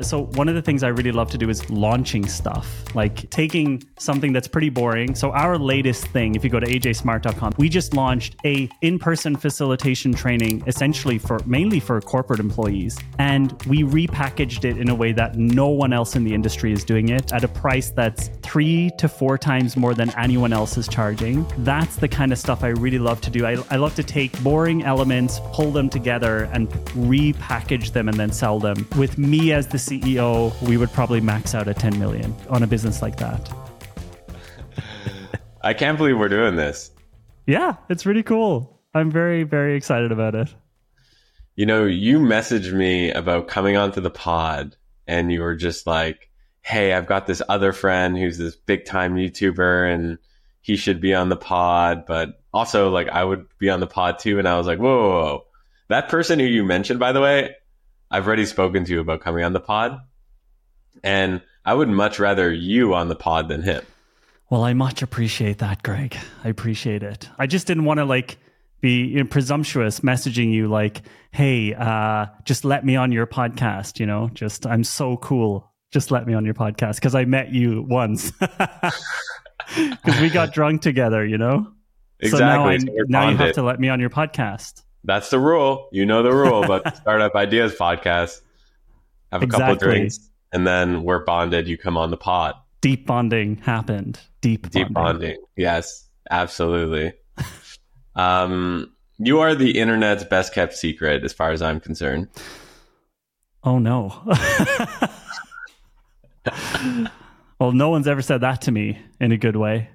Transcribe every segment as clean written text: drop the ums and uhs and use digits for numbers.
So one of the things I really love to do is launching stuff, like taking something that's pretty boring. So our latest thing, if you go to ajsmart.com, we just launched a in-person facilitation training, essentially mainly for corporate employees. And we repackaged it in a way that no one else in the industry is doing it at a price that's 3 to 4 times more than anyone else is charging. That's the kind of stuff I really love to do. I love to take boring elements, pull them together and repackage them and then sell them. With me as the CEO, we would probably max out at 10 million on a business like that. I can't believe we're doing this. Yeah, it's really cool. I'm very, very excited about it. You know, you messaged me about coming onto the pod and you were just like, hey, I've got this other friend who's this big time YouTuber and he should be on the pod, but also like I would be on the pod too. And I was like, whoa. That person who you mentioned, by the way, I've already spoken to you about coming on the pod, and I would much rather you on the pod than him. Well, I much appreciate that, Greg. I appreciate it. I just didn't want to be presumptuous messaging you like, hey, just let me on your podcast, just I'm so cool. Just let me on your podcast because I met you once because we got drunk together, Exactly. So now you have to let me on your podcast. That's the rule. You know the rule about the Startup Ideas podcast. Have a couple of drinks and then we're bonded. You come on the pod. Deep bonding happened. Deep bonding. Yes, absolutely. You are the internet's best kept secret as far as I'm concerned. Oh, no. Well, no one's ever said that to me in a good way.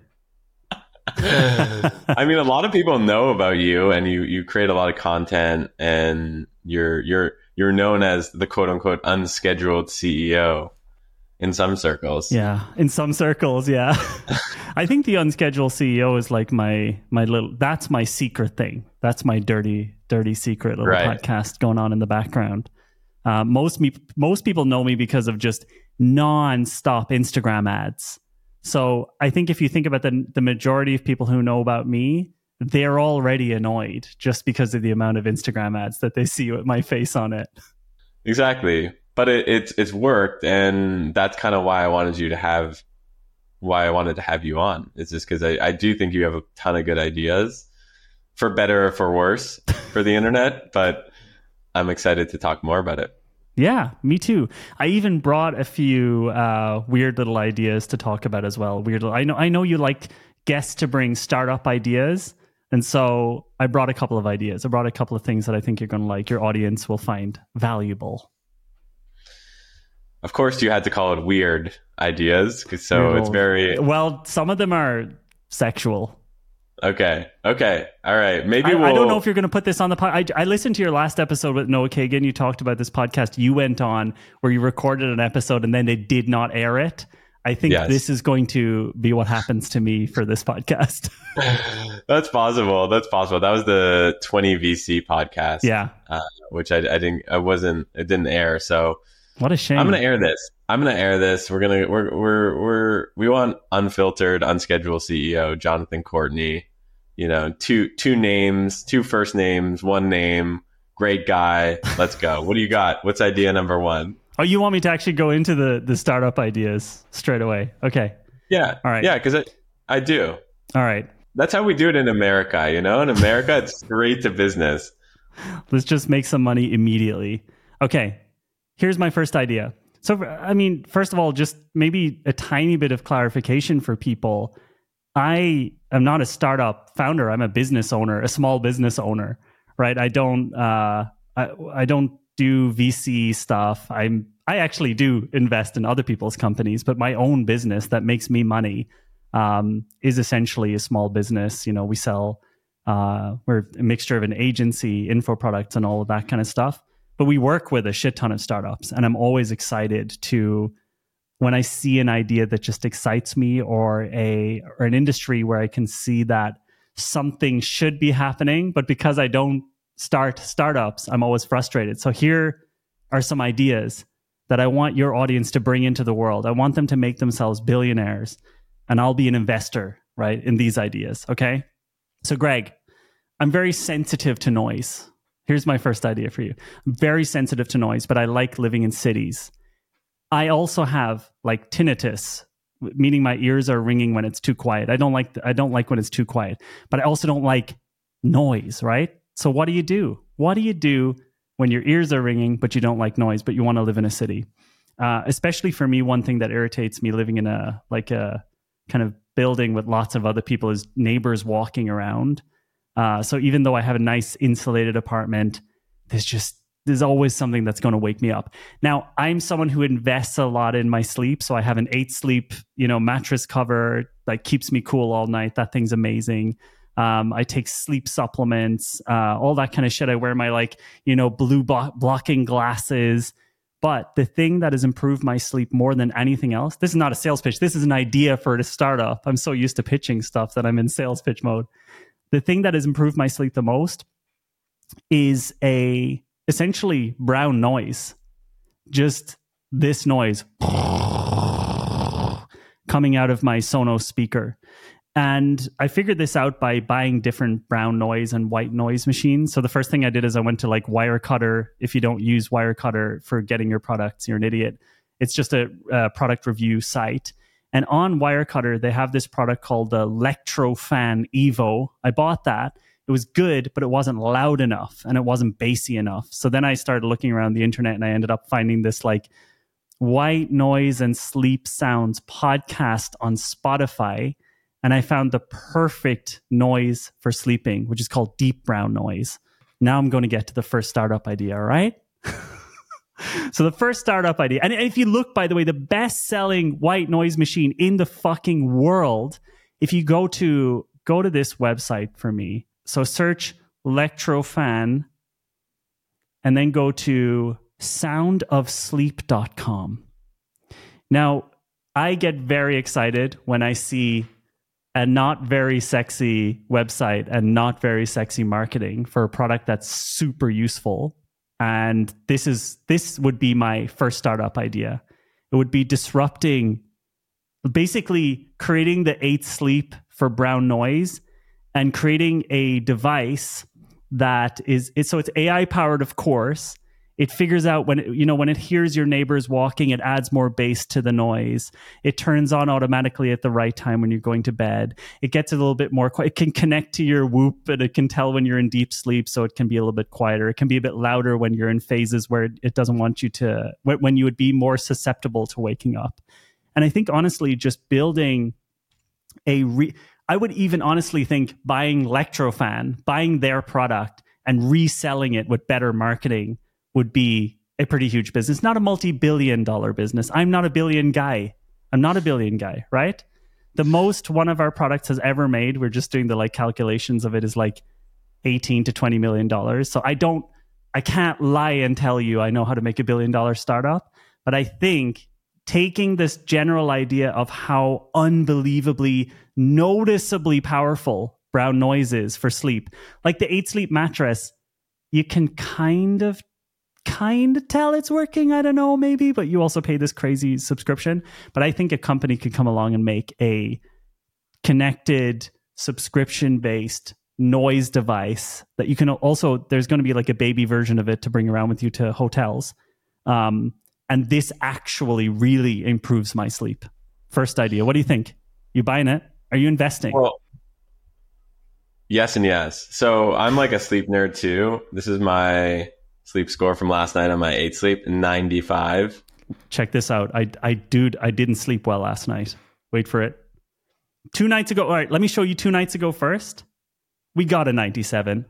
I mean, a lot of people know about you and you create a lot of content and you're known as the quote unquote unscheduled CEO in some circles. Yeah. In some circles. Yeah. I think the unscheduled CEO is like my little, that's my secret thing. That's my dirty secret little podcast going on in the background. Most people know me because of just non-stop Instagram ads. So I think if you think about the majority of people who know about me, they're already annoyed just because of the amount of Instagram ads that they see with my face on it. Exactly. But it's worked. And that's kind of why I wanted to have you on. It's just because I do think you have a ton of good ideas for better or for worse for the internet, but I'm excited to talk more about it. Yeah, me too. I even brought a few weird little ideas to talk about as well. I know you like guests to bring startup ideas, and so I brought a couple of ideas. I brought a couple of things that I think you're going to like. Your audience will find valuable. Of course, you had to call it weird ideas, so it's very well. Some of them are sexual. Okay. All right. Maybe I don't know if you're going to put this on the pod. I listened to your last episode with Noah Kagan. You talked about this podcast you went on where you recorded an episode and then they did not air it. I think this is going to be what happens to me for this podcast. That's possible. That was the 20 VC podcast. Yeah. Which it didn't air. So what a shame. I'm going to air this. We want unfiltered, unscheduled CEO, Jonathan Courtney. Two names, 2 first names, 1 name, great guy. Let's go. What do you got? What's idea number 1? Oh, you want me to actually go into the startup ideas straight away? Okay. Yeah. All right. Yeah, because I do. All right. That's how we do it in America. In America, it's straight to business. Let's just make some money immediately. Okay. Here's my first idea. So, I mean, first of all, just maybe a tiny bit of clarification for people. I am not a startup founder. I'm a business owner, a small business owner, right? I don't do VC stuff. I actually do invest in other people's companies, but my own business that makes me money is essentially a small business. We sell, we're a mixture of an agency, info products, and all of that kind of stuff. But we work with a shit ton of startups, and I'm always excited when I see an idea that just excites me or an industry where I can see that something should be happening, but because I don't start startups, I'm always frustrated. So here are some ideas that I want your audience to bring into the world. I want them to make themselves billionaires, and I'll be an investor, right, in these ideas, okay? So Greg, I'm very sensitive to noise. Here's my first idea for you. I'm very sensitive to noise, but I like living in cities. I also have like tinnitus, meaning my ears are ringing when it's too quiet. I don't like when it's too quiet, but I also don't like noise, right? So what do you do? What do you do when your ears are ringing, but you don't like noise, but you want to live in a city? Especially for me, one thing that irritates me living in a kind of building with lots of other people is neighbors walking around. So even though I have a nice insulated apartment, there's always something that's going to wake me up. Now, I'm someone who invests a lot in my sleep. So I have an 8 Sleep, mattress cover that keeps me cool all night. That thing's amazing. I take sleep supplements, all that kind of shit. I wear my blue blocking glasses. But the thing that has improved my sleep more than anything else, this is not a sales pitch. This is an idea for a startup. I'm so used to pitching stuff that I'm in sales pitch mode. The thing that has improved my sleep the most is essentially brown noise. Just this noise coming out of my Sonos speaker. And I figured this out by buying different brown noise and white noise machines. So the first thing I did is I went to Wirecutter. If you don't use Wirecutter for getting your products, you're an idiot. It's just a product review site. And on Wirecutter, they have this product called the Electrofan Evo. I bought that. It was good, but it wasn't loud enough and it wasn't bassy enough. So then I started looking around the internet and I ended up finding this white noise and sleep sounds podcast on Spotify. And I found the perfect noise for sleeping, which is called deep brown noise. Now I'm going to get to the first startup idea, all right? So the first startup idea, and if you look, by the way, the best-selling white noise machine in the fucking world, if you go to this website for me, so search Electrofan and then go to soundofsleep.com. Now, I get very excited when I see a not very sexy website and not very sexy marketing for a product that's super useful. And this would be my first startup idea. It would be basically creating the 8 Sleep for brown noise and creating a device that it's AI powered, of course. It figures out when it hears your neighbors walking, it adds more bass to the noise. It turns on automatically at the right time when you're going to bed. It gets a little bit more quiet. It can connect to your Whoop, and it can tell when you're in deep sleep, so it can be a little bit quieter. It can be a bit louder when you're in phases where it doesn't want you to, when you would be more susceptible to waking up. And I think, honestly, just building I would even honestly think buying Electrofan, buying their product and reselling it with better marketing would be a pretty huge business. Not a multi-billion-dollar business. I'm not a billion guy. I'm not a billion guy, right? The most one of our products has ever made, we're just doing the calculations of it, is $18 to $20 million. So I can't lie and tell you I know how to make $1 billion startup, but I think taking this general idea of how unbelievably, noticeably powerful brown noise is for sleep, like the 8 Sleep mattress, you can kind of tell it's working. I don't know, maybe, but you also pay this crazy subscription. But I think a company could come along and make a connected subscription-based noise device that you can also, there's going to be a baby version of it to bring around with you to hotels. And this actually really improves my sleep. First idea. What do you think? You buying it? Are you investing? Well, yes and yes. So I'm a sleep nerd too. This is my sleep score from last night on my 8 Sleep, 95. Check this out. I didn't sleep well last night. Wait for it. 2 nights ago. All right, let me show you 2 nights ago first. We got a 97.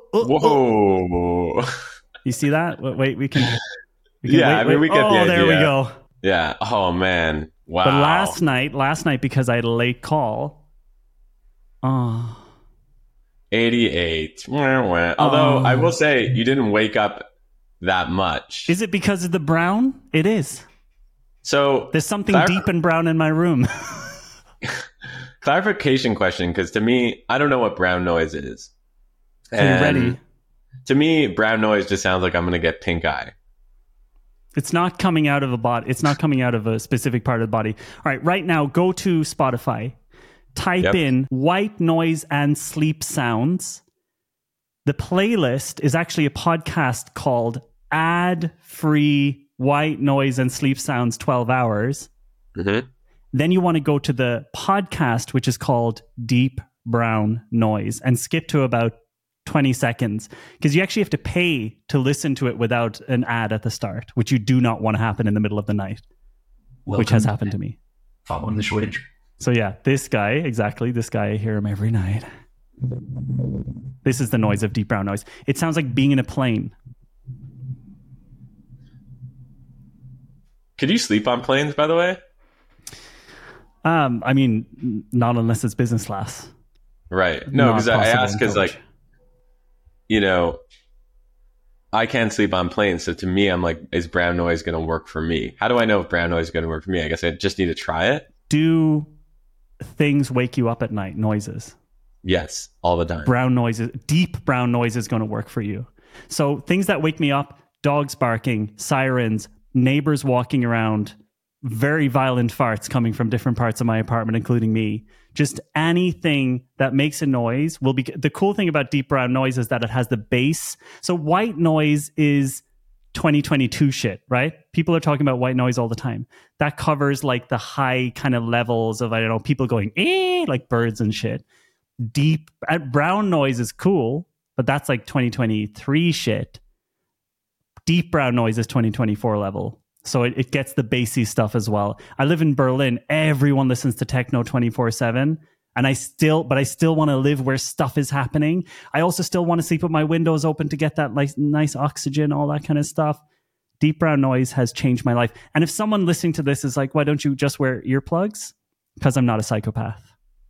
Whoa. You see that? Wait, we can yeah, wait. We get the idea. Oh, there we go. Yeah. Oh, man. Wow. But last night, because I had a late call. 88. Although I will say you didn't wake up that much. Is it because of the brown? It is. So there's something deep and brown in my room. Clarification question, because to me, I don't know what brown noise is. Are you ready? To me, brown noise just sounds like I'm going to get pink eye. It's not coming out of a body. It's not coming out of a specific part of the body. All right, right now, go to Spotify. Type in white noise and sleep sounds. The playlist is actually a podcast called Ad Free white noise and sleep sounds 12 hours. Mm-hmm. Then you want to go to the podcast, which is called Deep Brown Noise, and skip to about 20 seconds, because you actually have to pay to listen to it without an ad at the start, which you do not want to happen in the middle of the night, which has happened to me. Following the short intro. So yeah, this guy, I hear him every night. This is the noise of Deep Brown Noise. It sounds like being in a plane. Could you sleep on planes, by the way? I mean, not unless it's business class. Right. No, because I ask because, like, you know, I can't sleep on planes. So to me, I'm like, is brown noise going to work for me? How do I know if brown noise is going to work for me? I guess I just need to try it. Do things wake you up at night? Noises? Yes, all the time. Brown noises, deep brown noise is going to work for you. So things that wake me up: dogs barking, sirens, neighbors walking around, very violent farts coming from different parts of my apartment, including me. Just anything that makes a noise will be. The cool thing about deep brown noise is that it has the bass. So white noise is 2022 shit, right? People are talking about white noise all the time. That covers like the high kind of levels of, I don't know, people going, like birds and shit. Deep brown noise is cool, but that's like 2023 shit. Deep brown noise is 2024 level. So it gets the bassy stuff as well. I live in Berlin. Everyone listens to techno 24/7. And I still want to live where stuff is happening. I also still want to sleep with my windows open to get that nice oxygen, all that kind of stuff. Deep brown noise has changed my life. And if someone listening to this is like, why don't you just wear earplugs? Because I'm not a psychopath.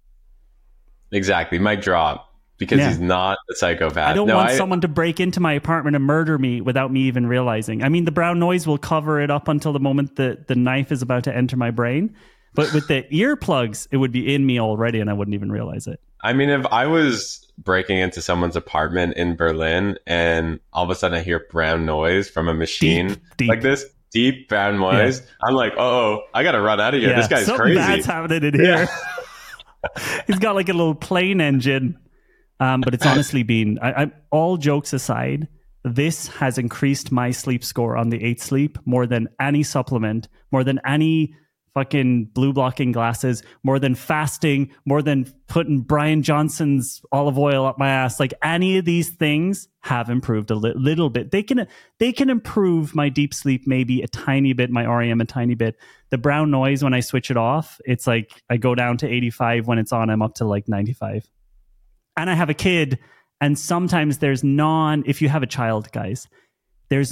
Exactly. Mic drop. Because he's not a psychopath. I don't want someone to break into my apartment and murder me without me even realizing. I mean, the brown noise will cover it up until the moment the knife is about to enter my brain. But with the earplugs, it would be in me already and I wouldn't even realize it. I mean, if I was breaking into someone's apartment in Berlin and all of a sudden I hear brown noise from a machine deep. like this, deep brown noise, I'm like, I got to run out of here. This guy's something crazy. Something bad's happening in here. He's got like a little plane engine. But it's honestly been, all jokes aside, this has increased my sleep score on the 8 Sleep more than any supplement, more than any fucking blue blocking glasses, more than fasting, more than putting Brian Johnson's olive oil up my ass. Like any of these things have improved a little bit. They can improve my deep sleep maybe a tiny bit, my REM a tiny bit. The brown noise, when I switch it off, it's like I go down to 85. When it's on, I'm up to like 95. And I have a kid, and sometimes there's if you have a child, guys, there's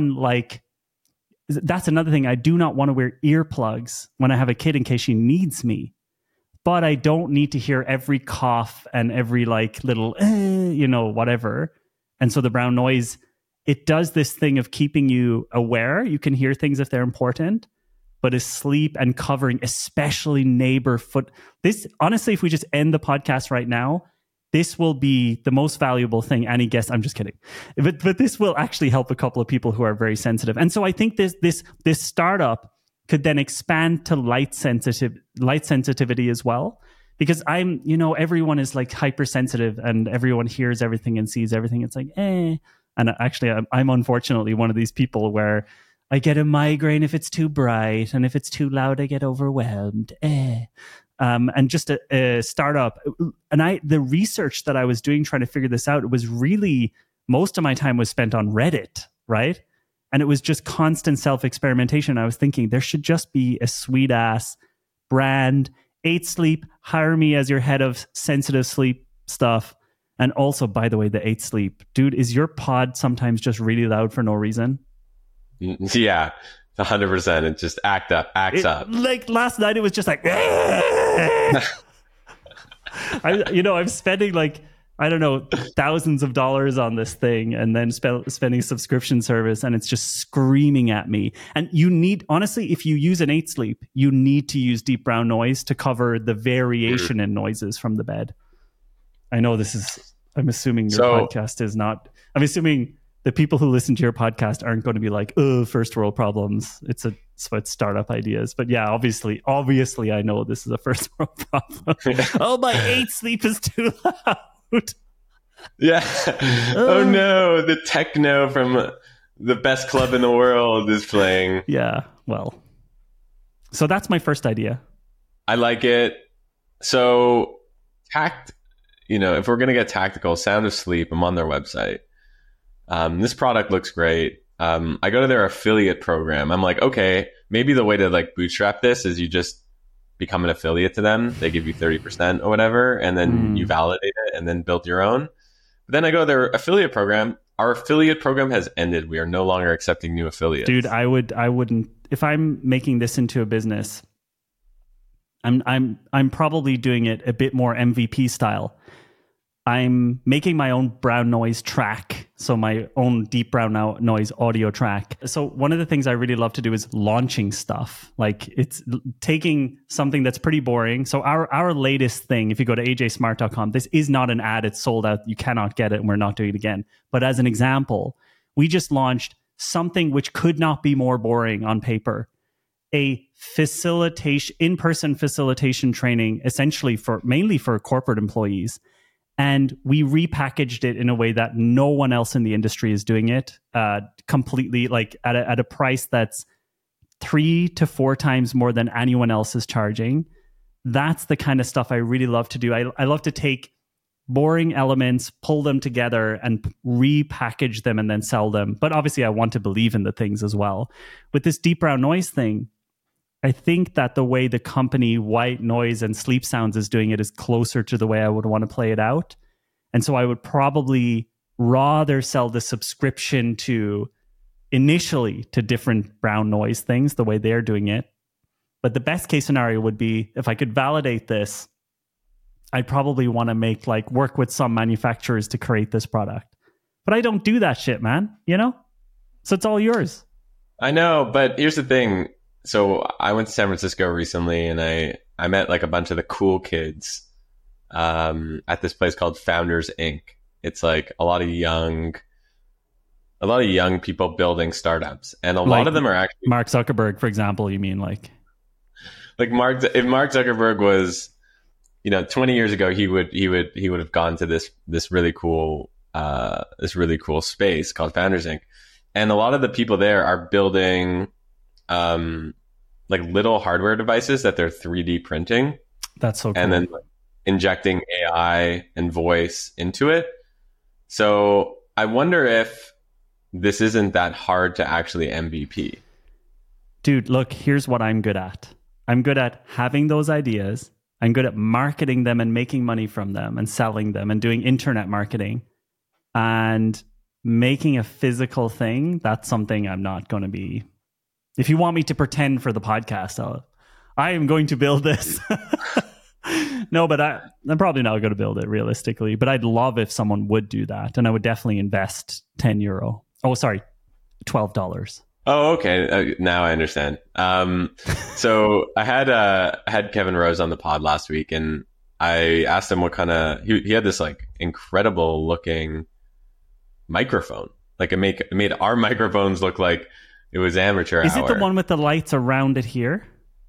that's another thing. I do not want to wear earplugs when I have a kid in case she needs me. But I don't need to hear every cough and every like little, whatever. And so the brown noise, it does this thing of keeping you aware. You can hear things if they're important, but asleep and covering, especially neighbor foot. This, honestly, if we just end the podcast right now, this will be the most valuable thing any guest. I'm just kidding, but this will actually help a couple of people who are very sensitive. And so I think this startup could then expand to light sensitivity as well, because everyone is like hypersensitive and everyone hears everything and sees everything. It's like, And actually, I'm unfortunately one of these people where I get a migraine if it's too bright, and if it's too loud, I get overwhelmed. And just a startup. And the research that I was doing trying to figure this out, it was really, most of my time was spent on Reddit, right? And it was just constant self-experimentation. I was thinking there should just be a sweet ass brand, 8 Sleep, hire me as your head of sensitive sleep stuff. And also, by the way, the 8 Sleep, dude, is your pod sometimes just really loud for no reason? Yeah. 100%. It just acts up. Like last night, it was just like, I'm spending like, I don't know, thousands of dollars on this thing, and then spending subscription service, and it's just screaming at me. And you need, honestly, if you use an 8 Sleep, you need to use deep brown noise to cover the variation in noises from the bed. I know I'm assuming your podcast is not, I'm assuming the people who listen to your podcast aren't going to be like, first world problems. It's startup ideas. But yeah, obviously, I know this is a first world problem. My 8 Sleep is too loud. Yeah. Oh no, the techno from The best club in the world is playing. Yeah, well. So that's my first idea. I like it. So if we're going to get tactical, Sound of Sleep, I'm on their website. This product looks great. I go to their affiliate program. I'm like, okay, maybe the way to like bootstrap this is you just become an affiliate to them. They give you 30% or whatever, and then you validate it and then build your own. But then I go to their affiliate program. Our affiliate program has ended. We are no longer accepting new affiliates. Dude, I wouldn't, if I'm making this into a business, I'm probably doing it a bit more MVP style. I'm making my own brown noise track, so my own deep brown noise audio track. So one of the things I really love to do is launching stuff. Like it's taking something that's pretty boring. So our latest thing, if you go to ajsmart.com, this is not an ad. It's sold out. You cannot get it, and we're not doing it again. But as an example, we just launched something which could not be more boring on paper. A in-person facilitation training, essentially mainly for corporate employees. And we repackaged it in a way that no one else in the industry is doing it, completely like at a price that's 3 to 4 times more than anyone else is charging. That's the kind of stuff I really love to do. I love to take boring elements, pull them together and repackage them and then sell them. But obviously I want to believe in the things as well. With this deep brown noise thing, I think that the way the company White Noise and Sleep Sounds is doing it is closer to the way I would want to play it out. And so I would probably rather sell the subscription initially to different brown noise things, the way they're doing it. But the best case scenario would be if I could validate this, I'd probably want to work with some manufacturers to create this product. But I don't do that shit, man, So it's all yours. I know, but here's the thing. So I went to San Francisco recently, and I met like a bunch of the cool kids at this place called Founders Inc. It's like a lot of young people building startups, and a lot of them are actually Mark Zuckerberg, for example. You mean like if Mark Zuckerberg was 20 years ago, he would have gone to this really cool space called Founders Inc. And a lot of the people there are building like little hardware devices that they're 3D printing. That's so cool. And then injecting AI and voice into it. So I wonder if this isn't that hard to actually MVP. Dude, look, here's what I'm good at. I'm good at having those ideas. I'm good at marketing them and making money from them and selling them and doing internet marketing. And making a physical thing, that's something I'm not going to be. If you want me to pretend for the podcast, I am going to build this. No, but I'm probably not going to build it realistically. But I'd love if someone would do that. And I would definitely invest €10. Oh, sorry, $12. Oh, okay. Now I understand. So I had Kevin Rose on the pod last week, and I asked him what kind of he had this like incredible looking microphone. Like it made our microphones look like it was amateur hour. Is it the one with the lights around it here?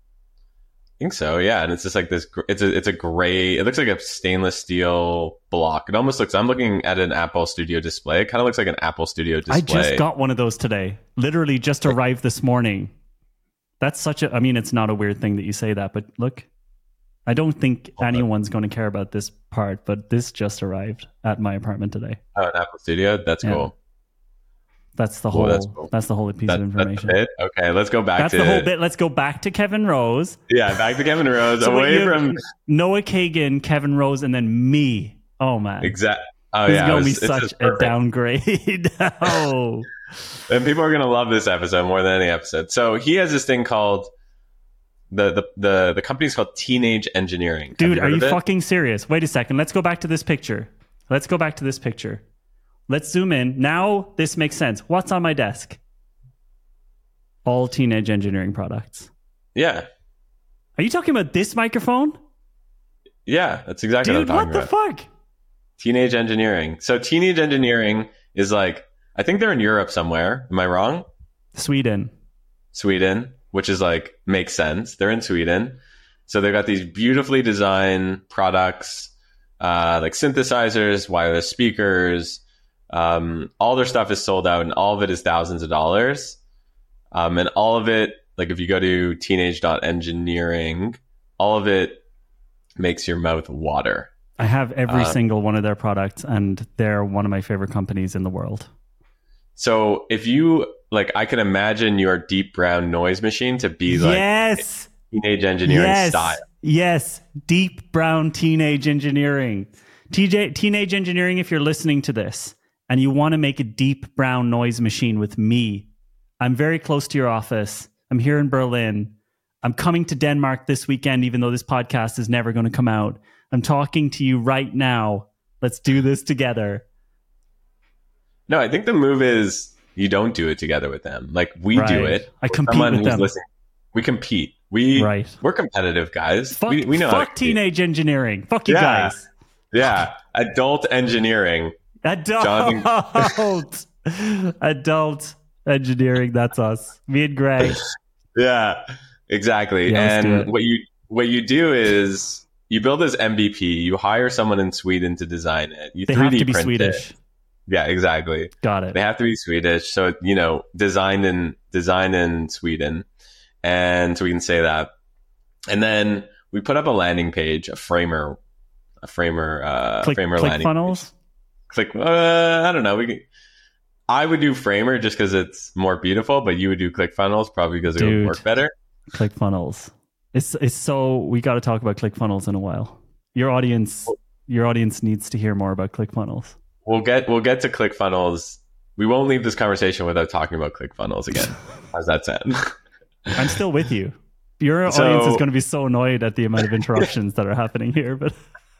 I think so, yeah. And it's just like this. It's a gray. It looks like a stainless steel block. It almost looks. I'm looking at an Apple Studio display. It kind of looks like an Apple Studio display. I just got one of those today. Literally just arrived this morning. That's such a. I mean, it's not a weird thing that you say that, but look, I don't think anyone's going to care about this part. But this just arrived at my apartment today. Oh, an Apple Studio. That's cool. That's the whole. Cool. That's the whole piece of information. That's it? Okay, let's go back. That's the whole bit. Let's go back to Kevin Rose. Yeah, back to Kevin Rose. So away from Noah Kagan, Kevin Rose, and then me. Oh man, exactly. Oh this yeah, is gonna be such a downgrade. Oh, and people are gonna love this episode more than any episode. So he has this thing called the company's called Teenage Engineering. Dude, are you fucking serious? Wait a second. Let's go back to this picture. Let's zoom in. Now this makes sense. What's on my desk? All Teenage Engineering products. Yeah. Are you talking about this microphone? Yeah, that's exactly what I'm talking about. Dude, what the fuck? Teenage Engineering. So Teenage Engineering is like, I think they're in Europe somewhere. Am I wrong? Sweden, which is like, makes sense. They're in Sweden. So they've got these beautifully designed products, like synthesizers, wireless speakers, All their stuff is sold out, and all of it is thousands of dollars. And all of it, like if you go to teenage.engineering, all of it makes your mouth water. I have every single one of their products, and they're one of my favorite companies in the world. So if you like, I can imagine your deep brown noise machine to be like yes, Teenage Engineering style. Yes, deep brown Teenage Engineering. Teenage Engineering, if you're listening to this and you want to make a deep brown noise machine with me, I'm very close to your office. I'm here in Berlin. I'm coming to Denmark this weekend, even though this podcast is never going to come out. I'm talking to you right now. Let's do this together. No, I think the move is you don't do it together with them. Like we do it. I compete with them. We compete. We're competitive guys. We know. Fuck Teenage Engineering. Fuck you guys. Yeah. Adult Engineering. Adult Engineering. That's us. Me and Greg. Yeah, exactly. Yeah, and what you do is you build this MVP. You hire someone in Sweden to design it. You they 3D have to be print Swedish. It. Yeah, exactly. Got it. They have to be Swedish. So, designed in Sweden. And so we can say that. And then we put up a landing page, a framer landing funnels? Page. I don't know. I would do Framer just because it's more beautiful, but you would do ClickFunnels probably because it would work better. ClickFunnels. It's so we got to talk about ClickFunnels in a while. Your audience needs to hear more about ClickFunnels. We'll get to ClickFunnels. We won't leave this conversation without talking about ClickFunnels again. How's that sound? I'm still with you. Your audience is going to be so annoyed at the amount of interruptions that are happening here, but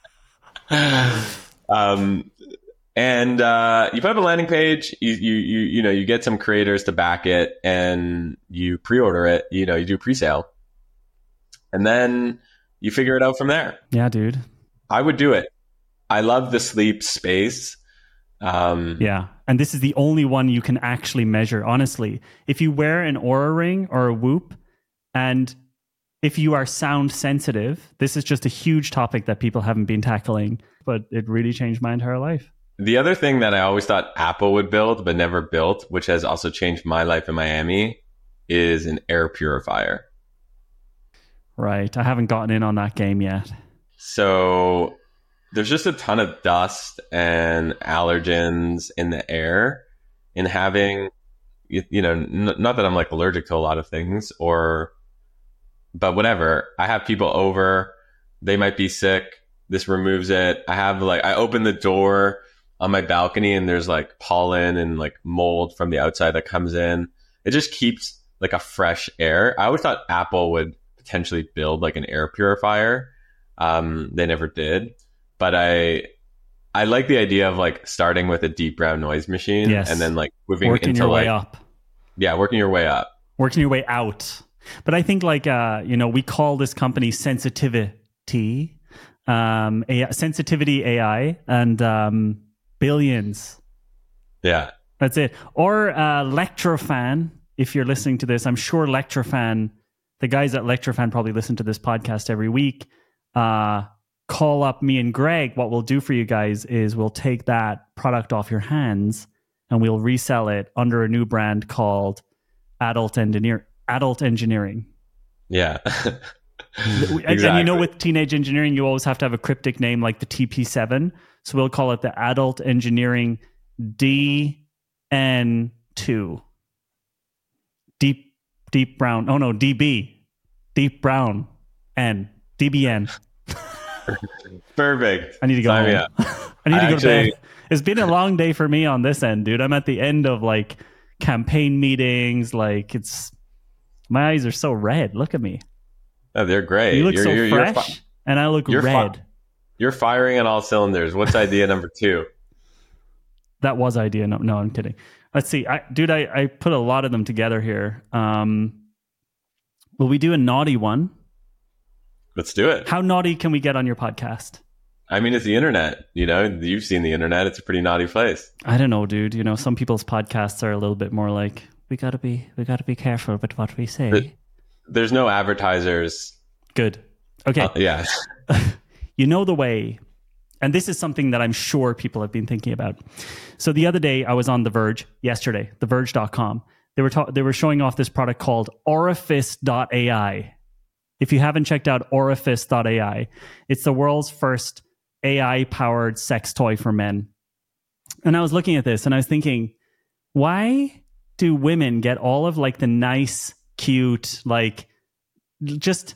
and you put up a landing page, you get some creators to back it, and you pre-order it, you do pre-sale. And then you figure it out from there. Yeah, dude. I would do it. I love the sleep space. Yeah. And this is the only one you can actually measure. Honestly, if you wear an Oura Ring or a Whoop, and if you are sound sensitive, this is just a huge topic that people haven't been tackling, but it really changed my entire life. The other thing that I always thought Apple would build, but never built, which has also changed my life in Miami, is an air purifier. Right. I haven't gotten in on that game yet. So there's just a ton of dust and allergens in the air, and having, not that I'm like allergic to a lot of things, but whatever. I have people over, they might be sick. This removes it. I open the door on my balcony and there's like pollen and like mold from the outside that comes in. It just keeps like a fresh air. I always thought Apple would potentially build like an air purifier. They never did, but I like the idea of like starting with a deep brown noise machine, and then like moving working into your way up. Yeah, working your way up. Working your way out. But I think like we call this company Sensitivity AI, and billions. Yeah. That's it. Or Lectrofan, if you're listening to this. I'm sure Lectrofan, the guys at Lectrofan probably listen to this podcast every week. Call up me and Greg. What we'll do for you guys is we'll take that product off your hands and we'll resell it under a new brand called Adult Engineering. Yeah. Exactly. And with Teenage Engineering, you always have to have a cryptic name like the TP7. So we'll call it the Adult Engineering DN2. Deep Brown. Oh no, DB. Deep Brown N. DBN. Perfect. I need to go home. I need to go to bed. It's been a long day for me on this end, dude. I'm at the end of like campaign meetings. Like my eyes are so red. Look at me. Oh, they're great. You look so fresh, and I look red. You're firing on all cylinders. What's idea number 2? That was idea. No, I'm kidding. Let's see. I put a lot of them together here. Will we do a naughty one? Let's do it. How naughty can we get on your podcast? I mean, it's the internet. You've seen the internet. It's a pretty naughty place. I don't know, dude. Some people's podcasts are a little bit more like, we gotta be careful about what we say. There's no advertisers. Good. Okay. Yeah. You know the way And this is something that I'm sure people have been thinking about. So the other day I was on The Verge, yesterday, theverge.com. They were showing off this product called Orifice.ai. If you haven't checked out Orifice.ai, it's the world's first AI-powered sex toy for men. And I was looking at this and I was thinking, why do women get all of like the nice, cute, like just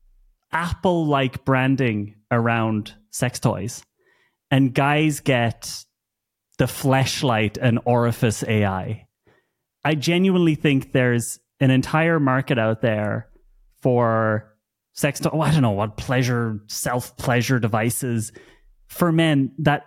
Apple-like branding around sex toys, and guys get the Fleshlight and Orifice AI? I genuinely think there's an entire market out there for sex toys. I don't know what self-pleasure devices for men that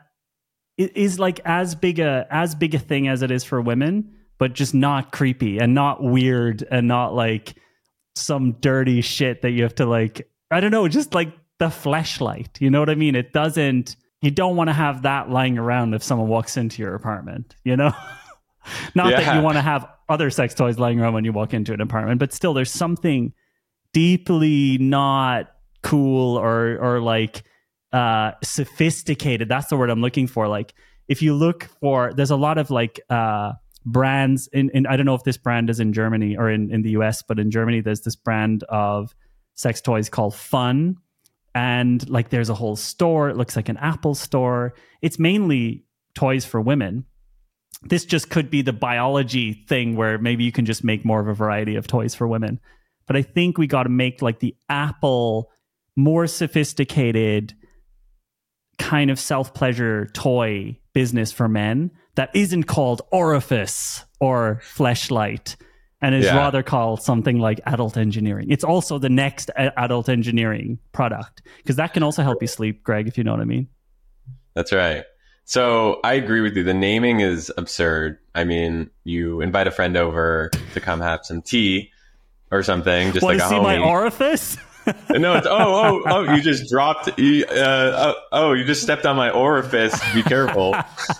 is like as big a thing as it is for women, but just not creepy and not weird and not like some dirty shit that you have to like, I don't know, just like the Fleshlight. You know what I mean? You don't want to have that lying around if someone walks into your apartment, you know? Not that you want to have other sex toys lying around when you walk into an apartment, but still there's something deeply not cool or like sophisticated. That's the word I'm looking for. Like if you look for, there's a lot of like brands in I don't know if this brand is in Germany or in the US, but in Germany there's this brand of sex toys called Fun. And like there's a whole store. It looks like an Apple store. It's mainly toys for women. This just could be the biology thing where maybe you can just make more of a variety of toys for women. But I think we got to make like the Apple more sophisticated kind of self-pleasure toy business for men that isn't called Orifice or Fleshlight and is rather called something like adult engineering. It's also the next adult engineering product because that can also help you sleep, Greg, if you know what I mean. That's right. So I agree with you. The naming is absurd. I mean, you invite a friend over to come have some tea or something, just like a homie. Want to see my orifice? No, it's you just dropped. You just stepped on my orifice. Be careful.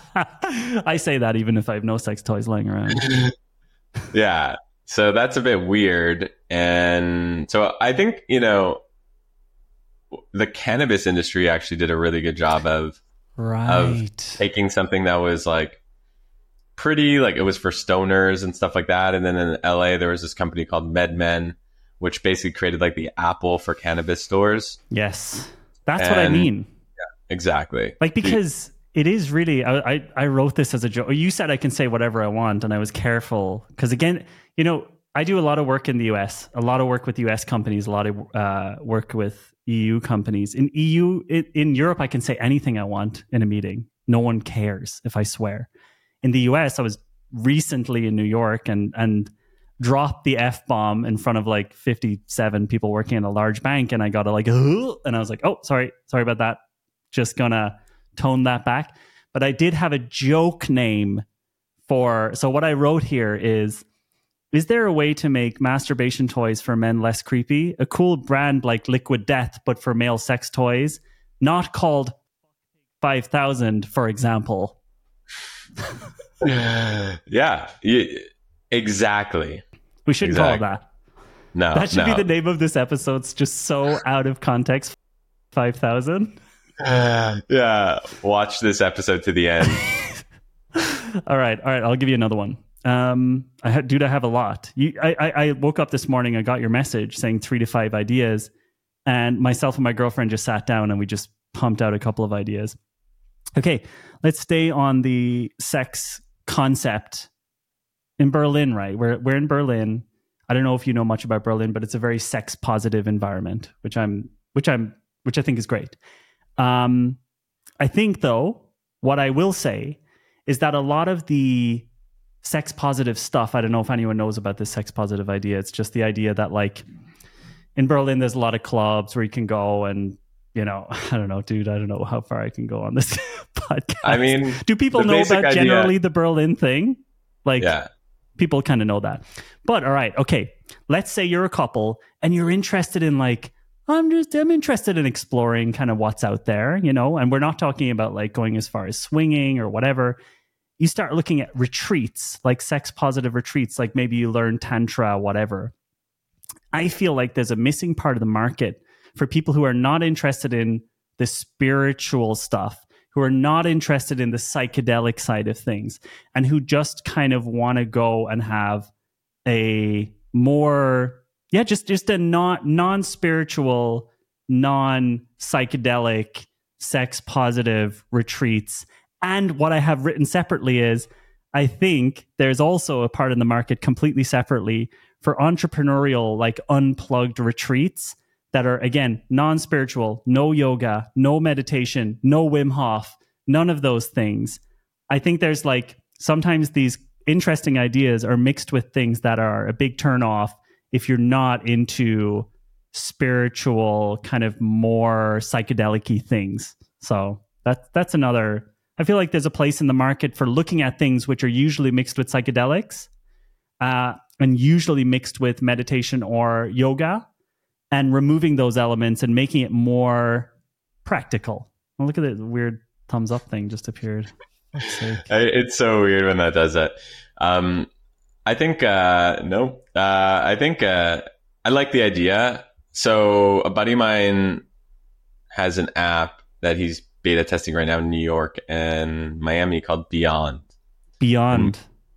I say that even if I have no sex toys lying around. Yeah, so that's a bit weird, and so I think the cannabis industry actually did a really good job of taking something that was like pretty, like it was for stoners and stuff like that. And then in LA, there was this company called MedMen, which basically created like the Apple for cannabis stores. Yes, that's what I mean. Yeah, exactly. Like, because it is really, I wrote this as a joke. You said I can say whatever I want, and I was careful because again, I do a lot of work in the US, a lot of work with US companies, a lot of work with EU companies. In Europe, I can say anything I want in a meeting. No one cares if I swear. In the US, I was recently in New York and dropped the F-bomb in front of like 57 people working in a large bank. And I got and I was like, oh, sorry about that. Just gonna tone that back. But I did have a joke name so what I wrote here is there a way to make masturbation toys for men less creepy? A cool brand like Liquid Death, but for male sex toys, not called 5000, for example. Yeah, exactly. We shouldn't call it that. No, that should be the name of this episode. It's just so out of context. 5000. Yeah, watch this episode to the end. All right. I'll give you another one. I have a lot. I woke up this morning. I got your message saying 3 to 5 ideas, and myself and my girlfriend just sat down and we just pumped out a couple of ideas. Okay, let's stay on the sex concept in Berlin. Right, we're in Berlin. I don't know if you know much about Berlin, but it's a very sex positive environment, which I think is great. I think though, what I will say is that a lot of the sex positive stuff, I don't know if anyone knows about this sex positive idea. It's just the idea that like in Berlin, there's a lot of clubs where you can go and, I don't know, dude, I don't know how far I can go on this podcast. I mean, do people know about generally the Berlin thing? Like, yeah. People kind of know that. But all right, okay. Let's say you're a couple and you're interested in like, I'm interested in exploring kind of what's out there, and we're not talking about like going as far as swinging or whatever. You start looking at retreats, like sex positive retreats, like maybe you learn Tantra, whatever. I feel like there's a missing part of the market for people who are not interested in the spiritual stuff, who are not interested in the psychedelic side of things, and who just kind of want to go and have a more, just a non-spiritual, non-psychedelic, sex positive retreats. And what I have written separately is, I think there's also a part in the market completely separately for entrepreneurial, like unplugged retreats that are, again, non-spiritual, no yoga, no meditation, no Wim Hof, none of those things. I think there's like, sometimes these interesting ideas are mixed with things that are a big turn off if you're not into spiritual, kind of more psychedelic-y things. So that's another, I feel like there's a place in the market for looking at things which are usually mixed with psychedelics, and usually mixed with meditation or yoga, and removing those elements and making it more practical. Oh, look at the weird thumbs up thing just appeared. It's so weird when that does that. I think, no. I think I like the idea. So a buddy of mine has an app that he's beta testing right now in New York and Miami called Beyond. Beyond.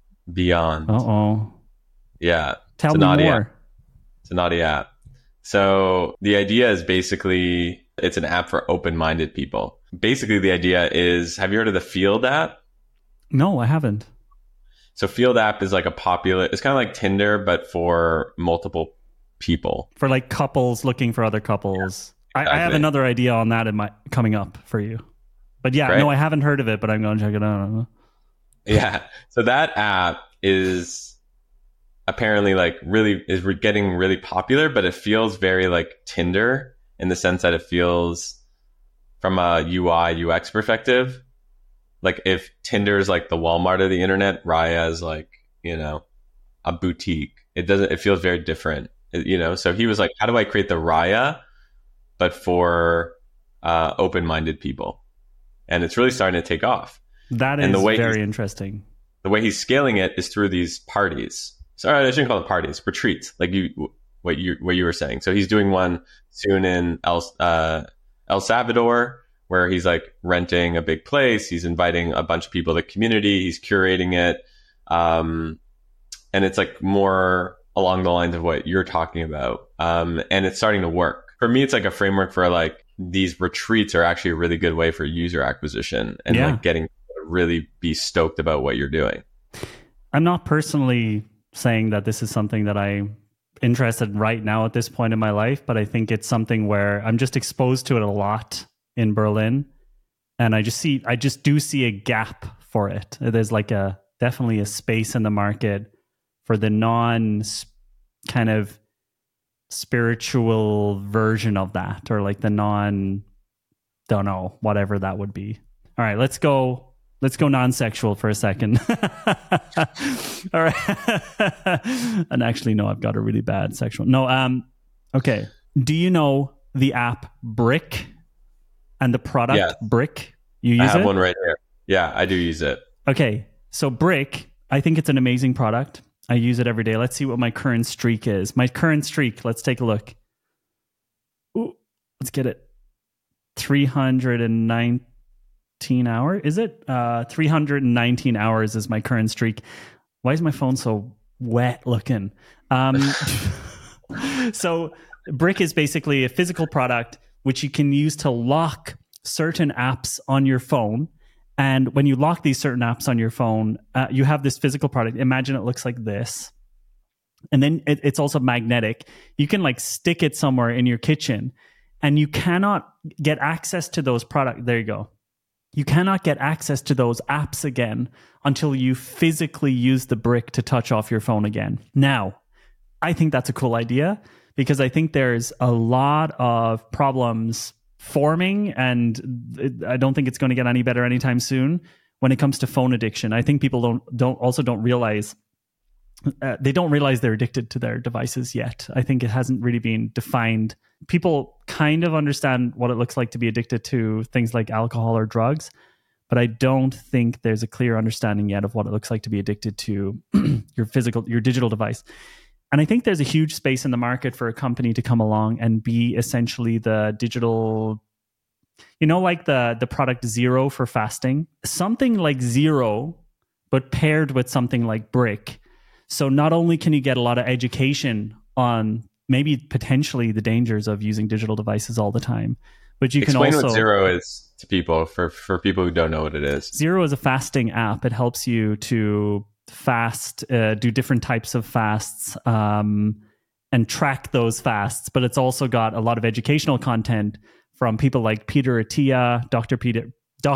Uh-oh. Yeah. Tell me more. It's a naughty app. So the idea is basically it's an app for open-minded people. Basically, the idea is, have you heard of the Field app? No, I haven't. So Field app is like it's kind of like Tinder, but for multiple people. For like couples looking for other couples. Exactly. I have another idea on that coming up for you. But yeah, right? No, I haven't heard of it, but I'm going to check it out. Yeah. So that app is apparently like getting really popular, but it feels very like Tinder in the sense that it feels from a UI UX perspective. Like if Tinder is like the Walmart of the internet, Raya is like, a boutique. It feels very different, So he was like, how do I create the Raya, but for open-minded people? And it's really starting to take off. That is very interesting. The way he's scaling it is through these parties. Sorry, I shouldn't call them parties, retreats, like what you were saying. So he's doing one soon in El Salvador, where he's like renting a big place. He's inviting a bunch of people to the community. He's curating it. And it's like more along the lines of what you're talking about. And it's starting to work. For me, it's like a framework for like these retreats are actually a really good way for user acquisition and like getting to really be stoked about what you're doing. I'm not personally saying that this is something that I'm interested in right now at this point in my life, but I think it's something where I'm just exposed to it a lot in Berlin, and I just do see a gap for it. There's like definitely a space in the market for the non kind of spiritual version of that, or like the don't know, whatever that would be. All right, let's go non-sexual for a second. All right. And actually, no, I've got a really bad sexual. No, okay. Do you know the app Brick and the product Brick? You use it? I have one right here. Yeah, I do use it. Okay. So Brick, I think it's an amazing product. I use it every day. Let's see what my current streak is. My current streak, let's take a look. Ooh, let's get it. 319 hours, is it? 319 hours is my current streak. Why is my phone so wet looking? So Brick is basically a physical product which you can use to lock certain apps on your phone. And when you lock these certain apps on your phone, you have this physical product. Imagine it looks like this. And then it's also magnetic. You can like stick it somewhere in your kitchen, and you cannot get access to those products. There you go. You cannot get access to those apps again until you physically use the Brick to touch off your phone again. Now, I think that's a cool idea, because I think there's a lot of problems forming, and I don't think it's going to get any better anytime soon when it comes to phone addiction. I think people don't realize they don't realize they're addicted to their devices yet. I think it hasn't really been defined. People kind of understand what it looks like to be addicted to things like alcohol or drugs, but I don't think there's a clear understanding yet of what it looks like to be addicted to your digital device. And I think there's a huge space in the market for a company to come along and be essentially the digital You know, like the product Zero for fasting, something like Zero, but paired with something like Brick. So not only can you get a lot of education on maybe potentially the dangers of using digital devices all the time, but you Explain can also... what Zero is to people, for people who don't know what it is. Zero is a fasting app. It helps you to fast, do different types of fasts, and track those fasts. But it's also got a lot of educational content from people like Peter Attia, Dr. Peter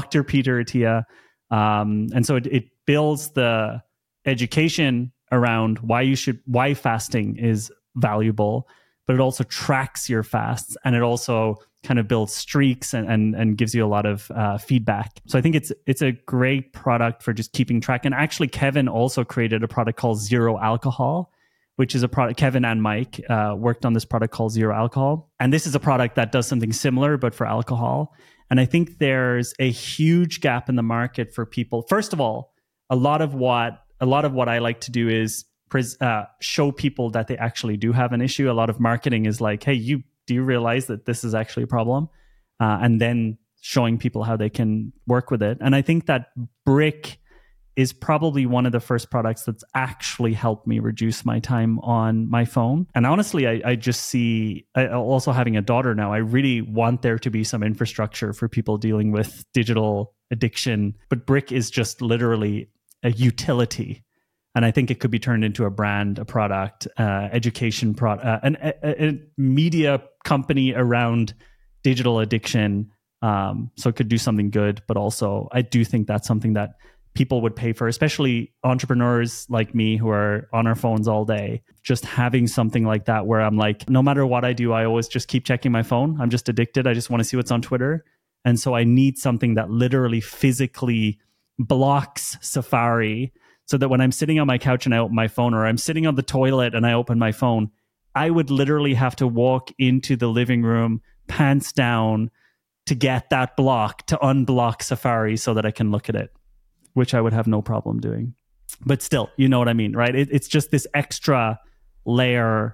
Attia. And so it builds the education around why fasting is valuable, but it also tracks your fasts, and it also kind of builds streaks and gives you a lot of feedback. So I think it's a great product for just keeping track. And actually, Kevin also created a product called Zero Alcohol, which is a product, Kevin and Mike worked on this product called Zero Alcohol. And this is a product that does something similar, but for alcohol. And I think there's a huge gap in the market for people. First of all, a lot of what I like to do is show people that they actually do have an issue. A lot of marketing is like, hey, do you realize that this is actually a problem? And then showing people how they can work with it. And I think that Brick is probably one of the first products that's actually helped me reduce my time on my phone. And honestly, I just see, also having a daughter now, I really want there to be some infrastructure for people dealing with digital addiction. But Brick is just literally a utility. And I think it could be turned into a brand, a product, education product, a media company around digital addiction. So it could do something good, but also I do think that's something that people would pay for, especially entrepreneurs like me who are on our phones all day. Just having something like that where I'm like, no matter what I do, I always just keep checking my phone. I'm just addicted. I just want to see what's on Twitter. And so I need something that literally physically blocks Safari, so that when I'm sitting on my couch and I open my phone, or I'm sitting on the toilet and I open my phone, I would literally have to walk into the living room, pants down, to get that block, to unblock Safari so that I can look at it, which I would have no problem doing. But still, you know what I mean, right? It's just this extra layer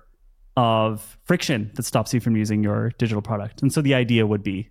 of friction that stops you from using your digital product. And so the idea would be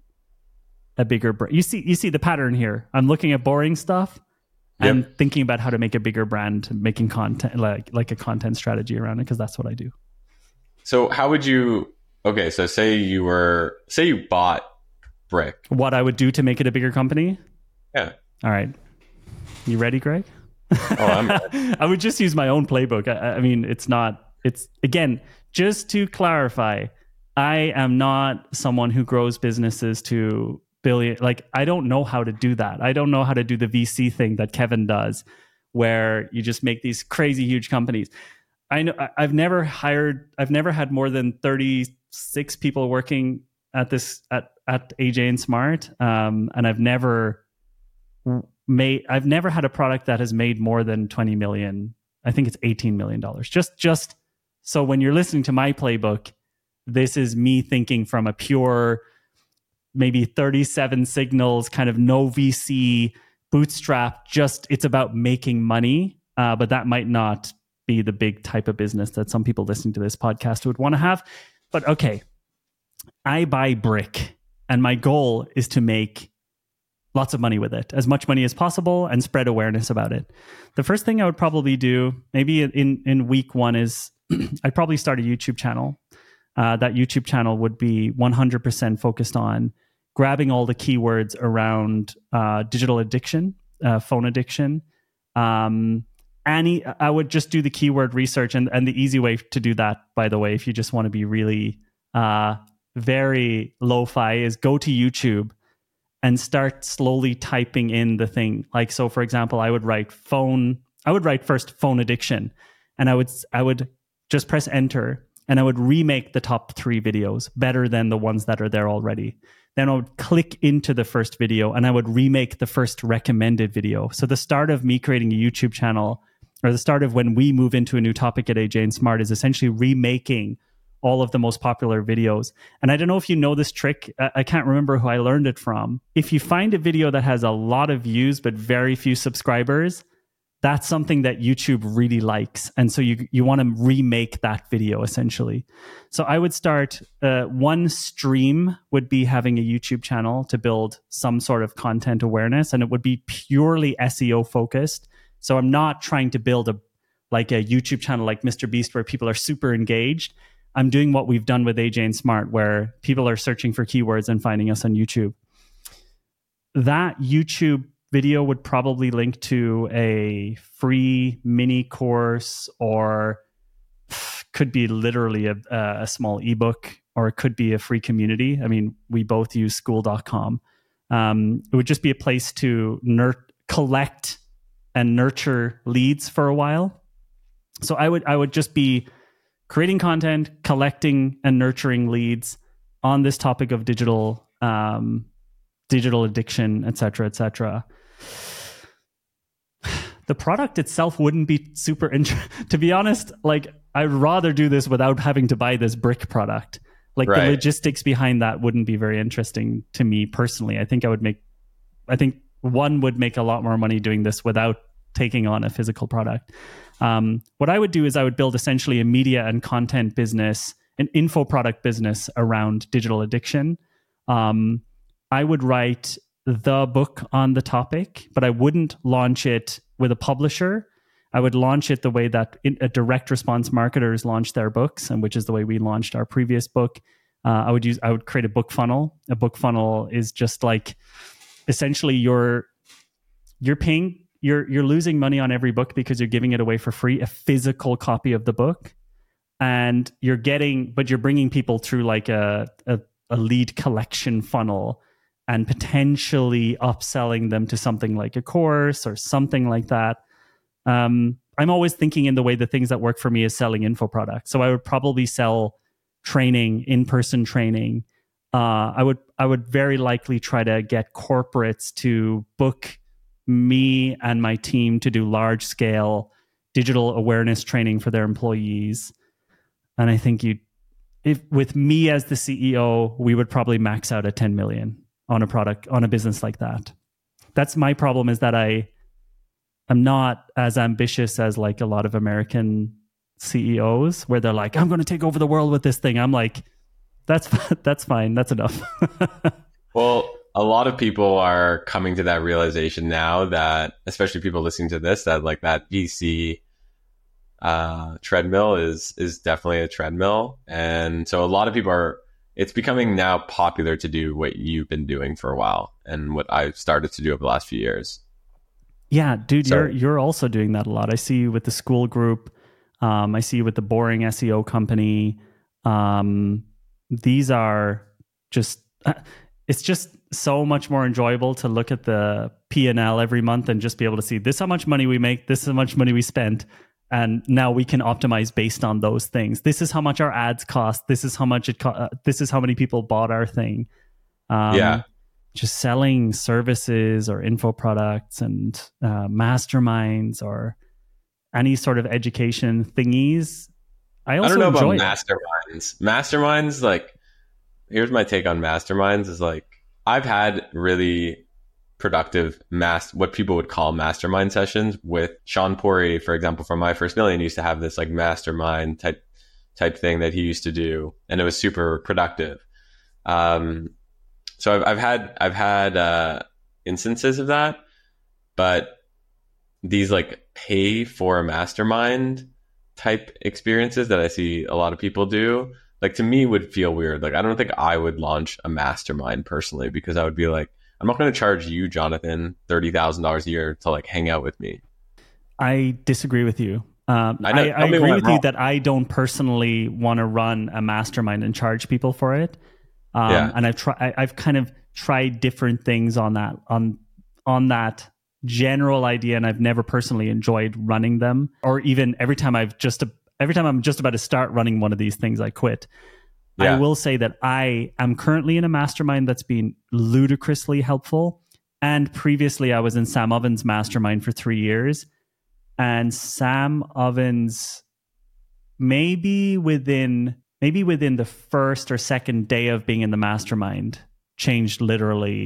a bigger brand. You see the pattern here. I'm looking at boring stuff and thinking about how to make a bigger brand, making content, like a content strategy around it, because that's what I do. So how would you, okay, so say you bought Brick. What I would do to make it a bigger company? Yeah. All right. You ready, Greg? Oh, I'm ready. I would just use my own playbook. I mean, it's again, just to clarify, I am not someone who grows businesses to billion. Like, I don't know how to do that. I don't know how to do the VC thing that Kevin does, where you just make these crazy huge companies. I know I've never had more than 36 people working at AJ and Smart. And I've never had a product that has made more than 20 million. I think it's $18 million. Just so when you're listening to my playbook, this is me thinking from a pure, maybe 37 signals, kind of no VC, bootstrap, it's about making money. But that might not be the big type of business that some people listening to this podcast would want to have. But okay, I buy Brick, and my goal is to make lots of money with it, as much money as possible, and spread awareness about it. The first thing I would probably do, maybe in week one, is I'd probably start a YouTube channel. That YouTube channel would be 100% focused on grabbing all the keywords around digital addiction, phone addiction. I would just do the keyword research, and the easy way to do that, by the way, if you just want to be really very lo-fi, is go to YouTube and start slowly typing in the thing. Like, so for example, I would write first phone addiction, and I would just press enter, and I would remake the top 3 videos better than the ones that are there already. Then I would click into the first video, and I would remake the first recommended video. So the start of me creating a YouTube channel, or the start of when we move into a new topic at AJ and Smart, is essentially remaking all of the most popular videos. And I don't know if you know this trick. I can't remember who I learned it from. If you find a video that has a lot of views but very few subscribers, that's something that YouTube really likes. And so you want to remake that video essentially. So I would start, one stream would be having a YouTube channel to build some sort of content awareness, and it would be purely SEO focused. So I'm not trying to build a YouTube channel like Mr. Beast where people are super engaged. I'm doing what we've done with AJ and Smart, where people are searching for keywords and finding us on YouTube. That YouTube video would probably link to a free mini course, or could be literally a small ebook, or it could be a free community. I mean, we both use school.com. It would just be a place to collect and nurture leads for a while. So I would just be creating content, collecting and nurturing leads on this topic of digital addiction, et cetera, et cetera. The product itself wouldn't be super to be honest, like I'd rather do this without having to buy this brick product. Like the logistics behind that wouldn't be very interesting to me personally. I think one would make a lot more money doing this without taking on a physical product. What I would do is I would build essentially a media and content business, an info product business around digital addiction. I would write the book on the topic, but I wouldn't launch it with a publisher. I would launch it the way that a direct response marketers launch their books, and which is the way we launched our previous book. I would create a book funnel. A book funnel is just like essentially you're losing money on every book because you're giving it away for free, a physical copy of the book, and you're bringing people through like a lead collection funnel and potentially upselling them to something like a course or something like that. I'm always thinking in the way the things that work for me is selling info products. So I would probably sell training, in-person training. I would very likely try to get corporates to book me and my team to do large scale digital awareness training for their employees. And I think if with me as the CEO, we would probably max out at 10 million on a business like that. That's my problem, is that I'm not as ambitious as like a lot of American CEOs, where they're like, I'm going to take over the world with this thing. I'm like, that's fine. That's enough. Well, a lot of people are coming to that realization now, that especially people listening to this, that like that VC treadmill is definitely a treadmill. And so a lot of people it's becoming now popular to do what you've been doing for a while and what I've started to do over the last few years. Yeah, dude, you're also doing that a lot. I see you with the school group. I see you with the Boring SEO company. These are just, it's just so much more enjoyable to look at the P&L every month and just be able to see this is how much money we make, this is how much money we spent. And now we can optimize based on those things. This is how much our ads cost. This is how much this is how many people bought our thing. Just selling services or info products and masterminds or any sort of education thingies. I don't know about masterminds. Masterminds, like, here's my take on masterminds is like, I've had really productive what people would call mastermind sessions with Sean Pori, for example, from My First Million, used to have this like mastermind type thing that he used to do, and it was super productive. So I've had instances of that, but these like pay for a mastermind type experiences that I see a lot of people do, like, to me would feel weird. Like, I don't think I would launch a mastermind personally, because I would be like, I'm not going to charge you, Jonathan, $30,000 a year to like hang out with me. I disagree with you. I agree with you that I don't personally want to run a mastermind and charge people for it. And I've kind of tried different things on that general idea, and I've never personally enjoyed running them. Or even every time I'm just about to start running one of these things, I quit. Yeah. I will say that I am currently in a mastermind that's been ludicrously helpful. And previously I was in Sam Ovens' mastermind for 3 years. And Sam Ovens, maybe within the first or second day of being in the mastermind, changed literally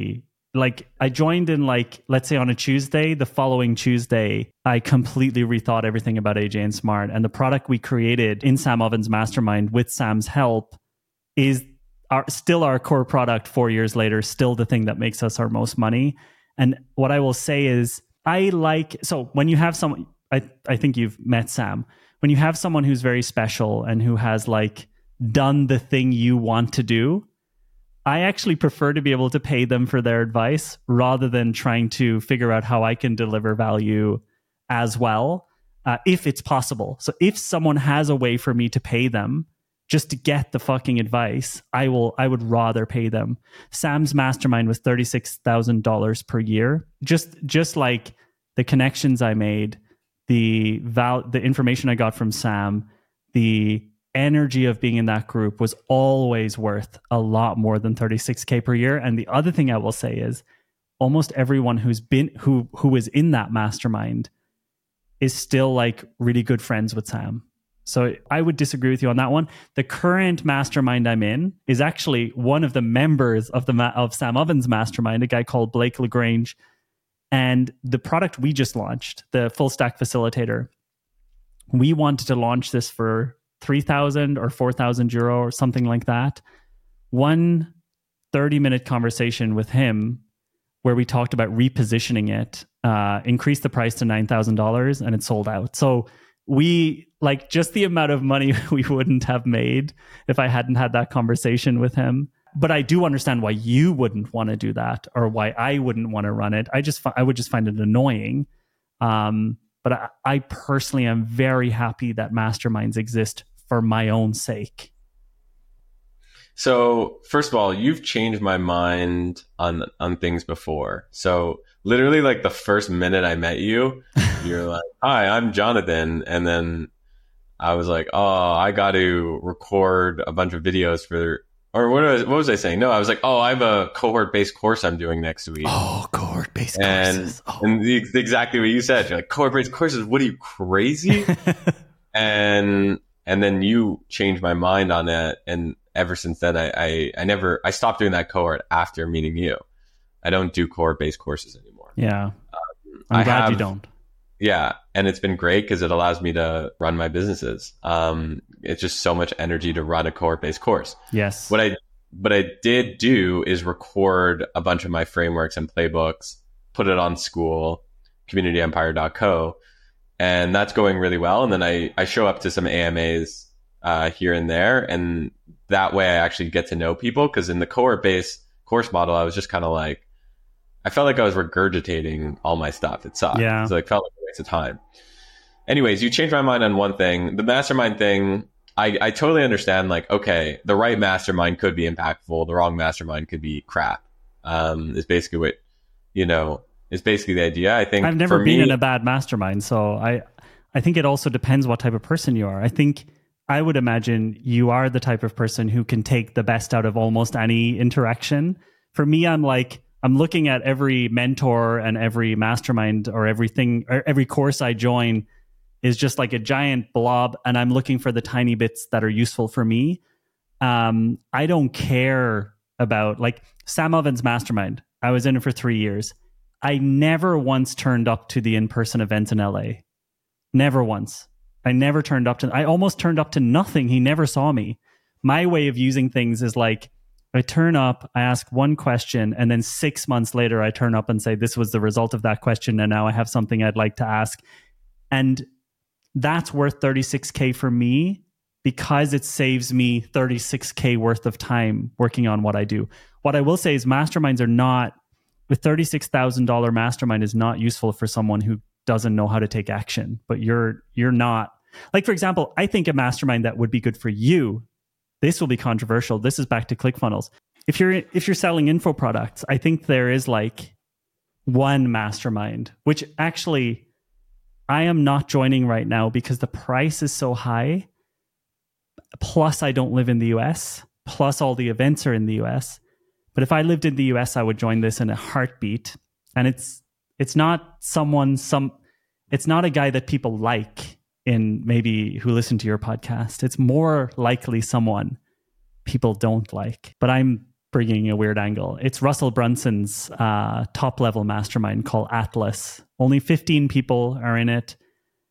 like I joined in like, let's say on a Tuesday, the following Tuesday, I completely rethought everything about AJ and Smart. And the product we created in Sam Ovens Mastermind with Sam's help is still our core product 4 years later, still the thing that makes us our most money. And what I will say is so when you have someone, I think you've met Sam, when you have someone who's very special and who has like done the thing you want to do, I actually prefer to be able to pay them for their advice rather than trying to figure out how I can deliver value as well, if it's possible. So if someone has a way for me to pay them just to get the fucking advice, I would rather pay them. Sam's mastermind was $36,000 per year. Just like the connections I made, the information I got from Sam, the energy of being in that group was always worth a lot more than 36K per year. And the other thing I will say is almost everyone who is in that mastermind is still like really good friends with Sam. So I would disagree with you on that one. The current mastermind I'm in is actually one of the members of Sam Ovens mastermind, a guy called Blake LaGrange. And the product we just launched, the Full Stack Facilitator, we wanted to launch this for 3,000 or 4,000 euro or something like that. One 30-minute conversation with him where we talked about repositioning it, increased the price to $9,000 and it sold out. So we like just the amount of money we wouldn't have made if I hadn't had that conversation with him. But I do understand why you wouldn't want to do that or why I wouldn't want to run it. I would just find it annoying. But I personally am very happy that masterminds exist for my own sake. So first of all, you've changed my mind on things before. So literally like the first minute I met you, you're like, "Hi, I'm Jonathan." And then I was like, "Oh, I got to record a bunch of videos for," or what was I saying? No, I was like, "Oh, I have a cohort-based course I'm doing next week." Oh, cohort-based courses. And exactly what you said. You're like, "Cohort-based courses? What are you, crazy?" And then you changed my mind on it. And ever since then, I stopped doing that cohort after meeting you. I don't do cohort-based courses anymore. Yeah. I'm glad you don't. Yeah. And it's been great because it allows me to run my businesses. It's just so much energy to run a cohort-based course. Yes. What I did do is record a bunch of my frameworks and playbooks, put it on School, communityempire.co. And that's going really well. And then I show up to some AMAs here and there. And that way I actually get to know people. Because in the cohort-based course model, I was just kind of like, I felt like I was regurgitating all my stuff. It sucked. Yeah. So it felt like a waste of time. Anyways, you changed my mind on one thing. The mastermind thing, I totally understand. Like, okay, the right mastermind could be impactful. The wrong mastermind could be crap. Is basically what, is basically the idea. I think I've never been in a bad mastermind. So I think it also depends what type of person you are. I would imagine you are the type of person who can take the best out of almost any interaction. For me, I'm looking at every mentor and every mastermind or everything, or every course I join is just like a giant blob. And I'm looking for the tiny bits that are useful for me. I don't care about like Sam Ovens Mastermind. I was in it for 3 years. I never once turned up to the in-person event in LA. Never once. I almost turned up to nothing. He never saw me. My way of using things is like, I turn up, I ask one question, and then 6 months later, I turn up and say, this was the result of that question, and now I have something I'd like to ask. And that's worth 36K for me because it saves me 36K worth of time working on what I do. What I will say is masterminds are not, with $36,000 mastermind is not useful for someone who doesn't know how to take action. But you're not. Like, for example, I think a mastermind that would be good for you, this will be controversial. This is back to ClickFunnels. If you're selling info products, I think there is like one mastermind, which actually I am not joining right now because the price is so high. Plus, I don't live in the US. Plus, all the events are in the US. But if I lived in the US, I would join this in a heartbeat. And it's not it's not a guy that people like in maybe who listen to your podcast. It's more likely someone people don't like. But I'm bringing a weird angle. It's Russell Brunson's top level mastermind called Atlas. Only 15 people are in it.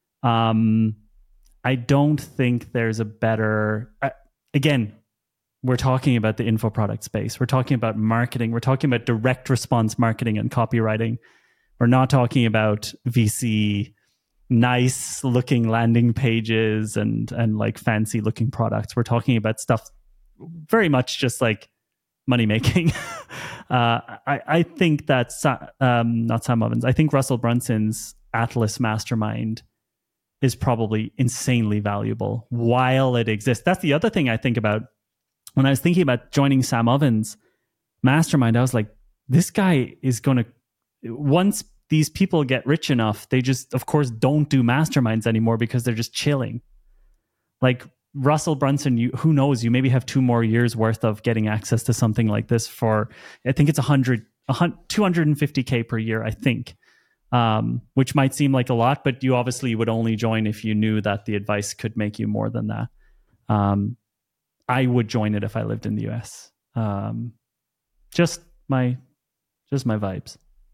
I don't think there's a better... again, we're talking about the info product space. We're talking about marketing. We're talking about direct response marketing and copywriting. We're not talking about VC, nice looking landing pages and like fancy looking products. We're talking about stuff very much just like money making. I think that's not Sam Ovens. I think Russell Brunson's Atlas Mastermind is probably insanely valuable while it exists. That's the other thing I think about. When I was thinking about joining Sam Ovens' mastermind, I was like, this guy is going to, once these people get rich enough, they just, of course, don't do masterminds anymore because they're just chilling. Like Russell Brunson, who knows, you maybe have 2 more years worth of getting access to something like this for, I think it's 250K per year, I think, which might seem like a lot, but you obviously would only join if you knew that the advice could make you more than that. I would join it if I lived in the US. Just my vibes.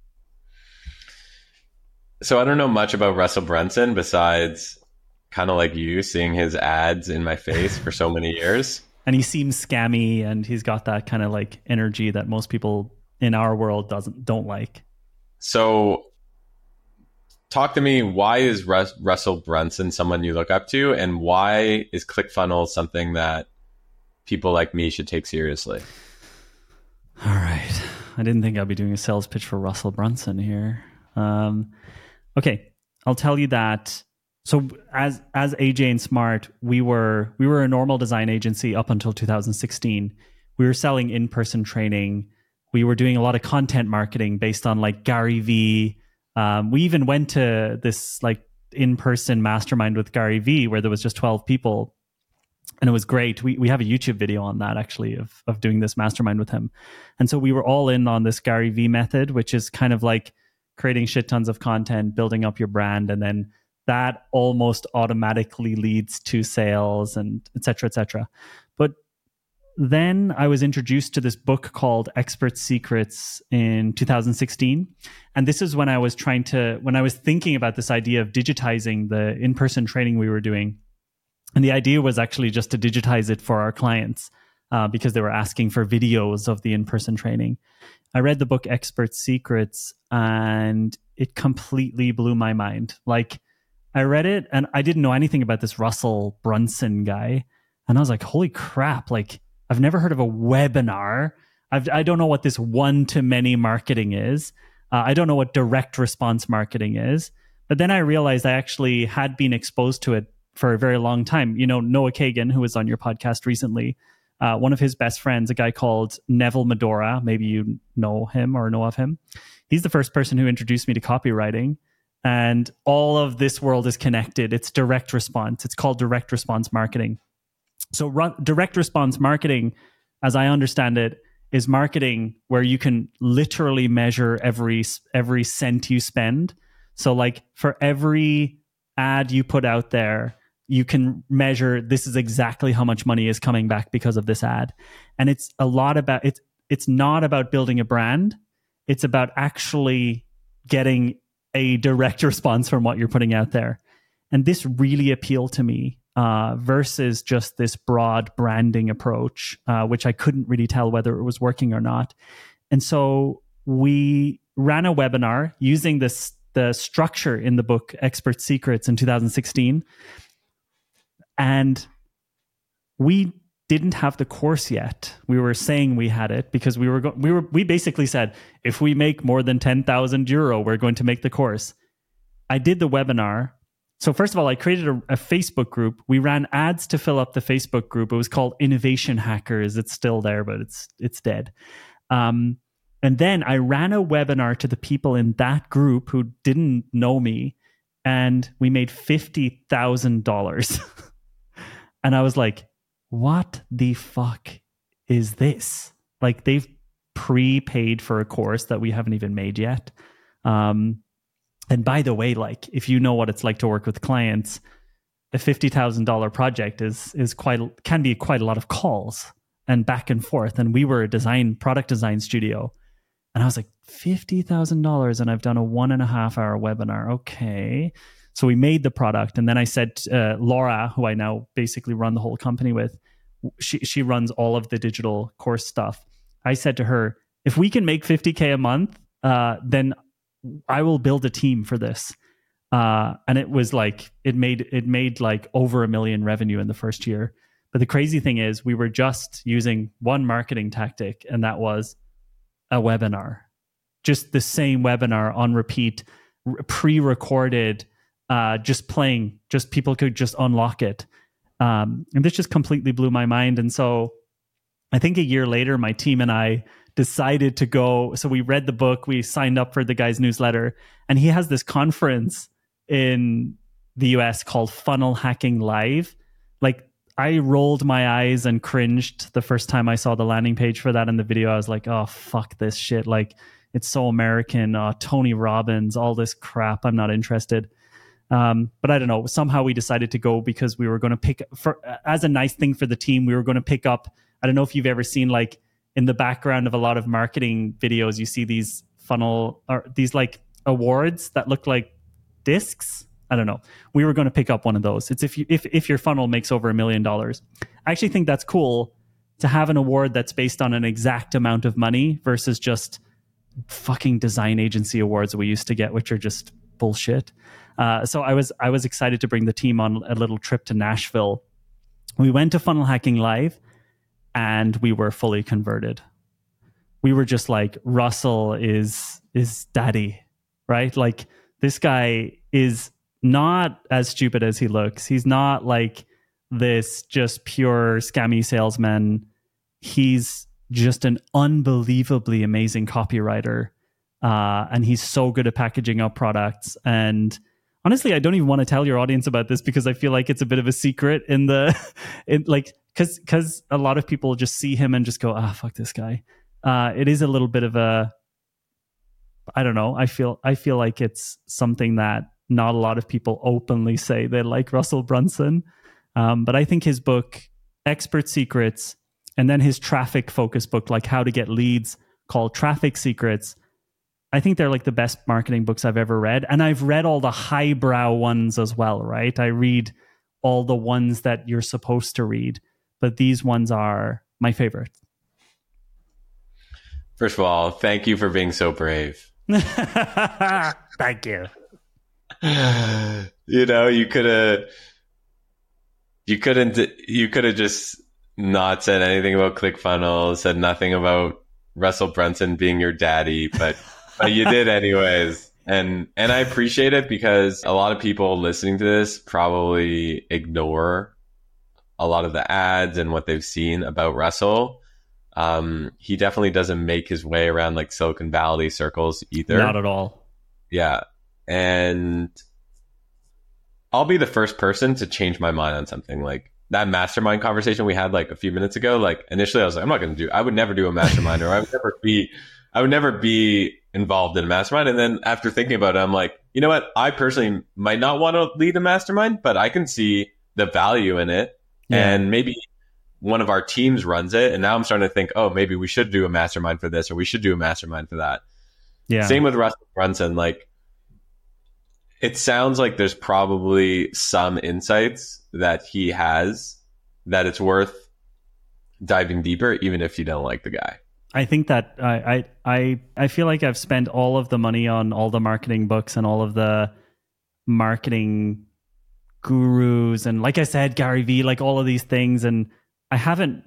So I don't know much about Russell Brunson besides kind of like you seeing his ads in my face for so many years. And he seems scammy, and he's got that kind of like energy that most people in our world don't like. So talk to me, why is Russell Brunson someone you look up to, and why is ClickFunnels something that people like me should take seriously? All right. I didn't think I'd be doing a sales pitch for Russell Brunson here. Okay. I'll tell you that. So as AJ and Smart, we were a normal design agency up until 2016. We were selling in-person training. We were doing a lot of content marketing based on like Gary Vee. We even went to this like in-person mastermind with Gary Vee where there was just 12 people. And it was great. We have a YouTube video on that actually of doing this mastermind with him. And so we were all in on this Gary Vee method, which is kind of like creating shit tons of content, building up your brand, and then that almost automatically leads to sales and et cetera, et cetera. But then I was introduced to this book called Expert Secrets in 2016. And this is when I was thinking about this idea of digitizing the in-person training we were doing. And the idea was actually just to digitize it for our clients because they were asking for videos of the in-person training. I read the book Expert Secrets and it completely blew my mind. Like I read it and I didn't know anything about this Russell Brunson guy. And I was like, holy crap, like I've never heard of a webinar. I don't know what this one-to-many marketing is. I don't know what direct response marketing is. But then I realized I actually had been exposed to it for a very long time. You know, Noah Kagan, who was on your podcast recently, one of his best friends, a guy called Neville Medora, maybe you know him or know of him. He's the first person who introduced me to copywriting. And all of this world is connected. It's direct response. It's called direct response marketing. So direct response marketing, as I understand it, is marketing where you can literally measure every cent you spend. So like for every ad you put out there, you can measure this is exactly how much money is coming back because of this ad. And it's a lot about it's not about building a brand. It's about actually getting a direct response from what you're putting out there. And this really appealed to me versus just this broad branding approach, which I couldn't really tell whether it was working or not. And so we ran a webinar using the structure in the book Expert Secrets in 2016. And we didn't have the course yet. We were saying we had it because we basically said, if we make more than 10,000 euro, we're going to make the course. I did the webinar. So first of all, I created a Facebook group. We ran ads to fill up the Facebook group. It was called Innovation Hackers. It's still there, but it's dead. And then I ran a webinar to the people in that group who didn't know me, and we made $50,000. And I was like, what the fuck is this? Like they've prepaid for a course that we haven't even made yet. And by the way, like if you know what it's like to work with clients, a $50,000 project can be quite a lot of calls. and back and forth. And we were a product design studio. And I was like, $50,000 and I've done a 1.5 hour webinar. Okay. So we made the product. And then I said, Laura, who I now basically run the whole company with, she runs all of the digital course stuff. I said to her, if we can make $50K a month, then I will build a team for this. And it was like, it made like over $1 million revenue in the first year. But the crazy thing is we were just using one marketing tactic, and that was a webinar, just the same webinar on repeat, pre-recorded, just playing, just people could just unlock it. And this just completely blew my mind. And so I think a year later, my team and I decided to go. So we read the book, we signed up for the guy's newsletter, and he has this conference in the US called Funnel Hacking Live. Like, I rolled my eyes and cringed the first time I saw the landing page for that in the video. I was like, oh, fuck this shit. Like, it's so American. Tony Robbins, all this crap. I'm not interested. But I don't know. Somehow we decided to go because we were going to as a nice thing for the team, we were going to pick up, I don't know if you've ever seen, like, in the background of a lot of marketing videos, you see these these like awards that look like discs. I don't know. We were going to pick up one of those. It's if your funnel makes over $1 million. I actually think that's cool to have an award that's based on an exact amount of money versus just fucking design agency awards we used to get, which are just bullshit. So I was excited to bring the team on a little trip to Nashville. We went to Funnel Hacking Live, and we were fully converted. We were just like, Russell is daddy, right? Like, this guy is not as stupid as he looks. He's not like this just pure scammy salesman. He's just an unbelievably amazing copywriter. And he's so good at packaging up products. And honestly, I don't even want to tell your audience about this because I feel like it's a bit of a secret because a lot of people just see him and just go, fuck this guy. It is a little bit of I don't know. I feel like it's something that not a lot of people openly say they like Russell Brunson. But I think his book, Expert Secrets, and then his traffic focus book, like How to Get Leads, called Traffic Secrets, I think they're like the best marketing books I've ever read. And I've read all the highbrow ones as well, right? I read all the ones that you're supposed to read, but these ones are my favorite. First of all, thank you for being so brave. Thank you. You know, you could have just not said anything about ClickFunnels, said nothing about Russell Brunson being your daddy, but you did anyways. And I appreciate it because a lot of people listening to this probably ignore a lot of the ads and what they've seen about Russell. He definitely doesn't make his way around like Silicon Valley circles either. Not at all. Yeah. And I'll be the first person to change my mind on something. Like that mastermind conversation we had like a few minutes ago. Like initially I was like, I would never do a mastermind, or I would never be involved in a mastermind. And then after thinking about it, I'm like, you know what? I personally might not want to lead a mastermind, but I can see the value in it. Yeah. And maybe one of our teams runs it. And now I'm starting to think, oh, maybe we should do a mastermind for this, or we should do a mastermind for that. Yeah. Same with Russell Brunson. Like, it sounds like there's probably some insights that he has that it's worth diving deeper, even if you don't like the guy. I think that I feel like I've spent all of the money on all the marketing books and all of the marketing gurus, and like I said, Gary Vee, like all of these things, and I haven't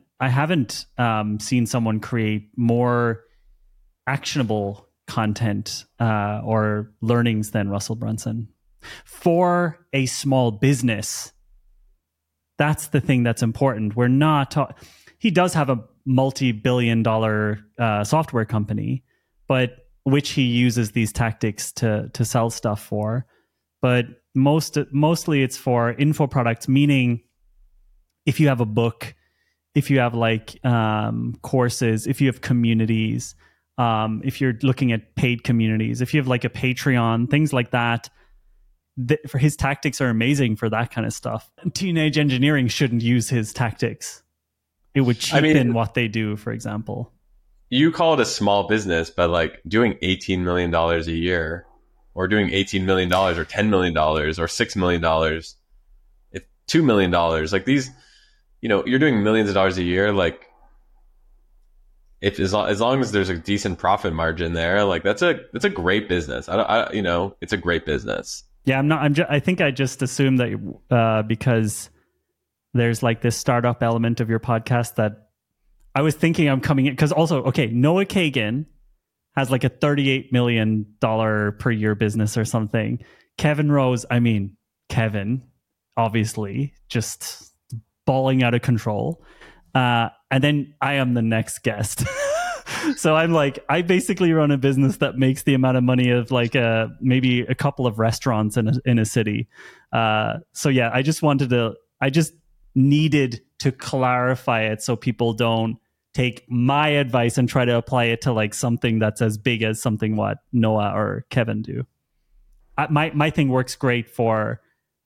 seen someone create more actionable content or learnings than Russell Brunson for a small business. That's the thing that's important. We're not he does have a multi-billion-dollar software company, but which he uses these tactics to sell stuff for. But mostly it's for info products, meaning if you have a book, if you have like courses, if you have communities, if you're looking at paid communities, if you have like a Patreon, things like that, for his tactics are amazing for that kind of stuff. Teenage engineering shouldn't use his tactics. it would cheapen mean, what they do, for example. You call it a small business, but like doing $18 million a year, or doing $18 million or $10 million or $6 million, if $2 million, like these, you're doing millions of dollars a year. Like if as long as there's a decent profit margin there, like that's a great business. It's a great business. Yeah, I think I just assumed that because there's like this startup element of your podcast that I was thinking I'm coming in, because also, okay, Noah Kagan has like a $38 million per year business or something. Kevin Rose, Kevin, obviously, just balling out of control. And then I am the next guest. So I'm like, I basically run a business that makes the amount of money of like maybe a couple of restaurants in a city. So yeah, I just needed to clarify it so people don't take my advice and try to apply it to like something that's as big as something what Noah or Kevin do. My thing works great for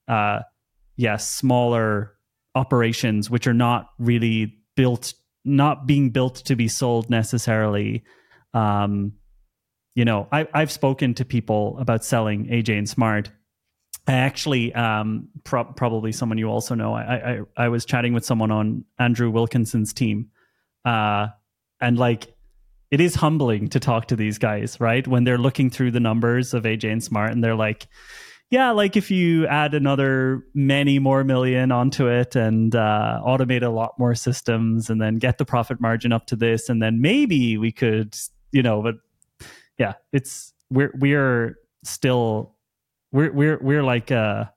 smaller operations, which are not really being built to be sold necessarily. I've spoken to people about selling AJ and Smart. I actually, probably someone you also know, I was chatting with someone on Andrew Wilkinson's team. And like, it is humbling to talk to these guys, right? When they're looking through the numbers of AJ and Smart and they're like, yeah, like if you add another many more million onto it and automate a lot more systems and then get the profit margin up to this, and then maybe we could, but yeah, we're still like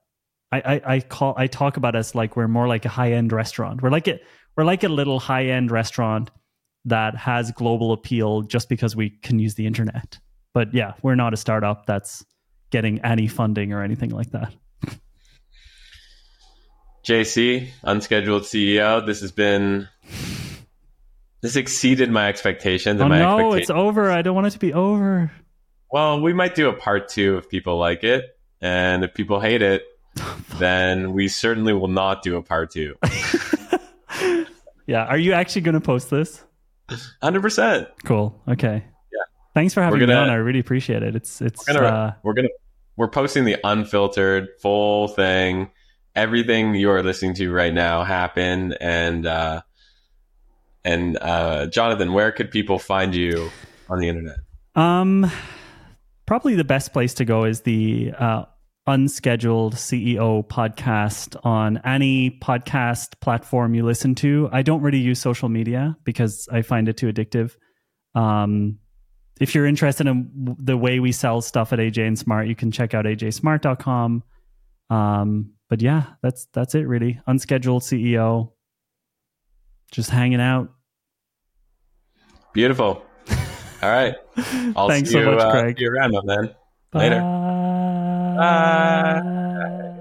I talk about us like we're more like a high-end restaurant. We're like a little high-end restaurant that has global appeal just because we can use the internet. But yeah, we're not a startup that's getting any funding or anything like that. JC, unscheduled CEO. This exceeded my expectations. Oh no, it's over. I don't want it to be over. Well, we might do a part 2 if people like it. And if people hate it, then we certainly will not do a part 2. Yeah. Are you actually going to post this? 100%. Cool. Okay. Yeah. Thanks for having me on. I really appreciate it. We're posting the unfiltered full thing. Everything you are listening to right now happened. And Jonathan, where could people find you on the internet? Probably the best place to go is the Unscheduled CEO podcast on any podcast platform you listen to. I don't really use social media because I find it too addictive. If you're interested in the way we sell stuff at AJ and Smart, you can check out ajsmart.com. But yeah, that's it really. Unscheduled CEO, just hanging out. Beautiful. All right. Thanks so much, Craig. See you around, man. Later. Bye.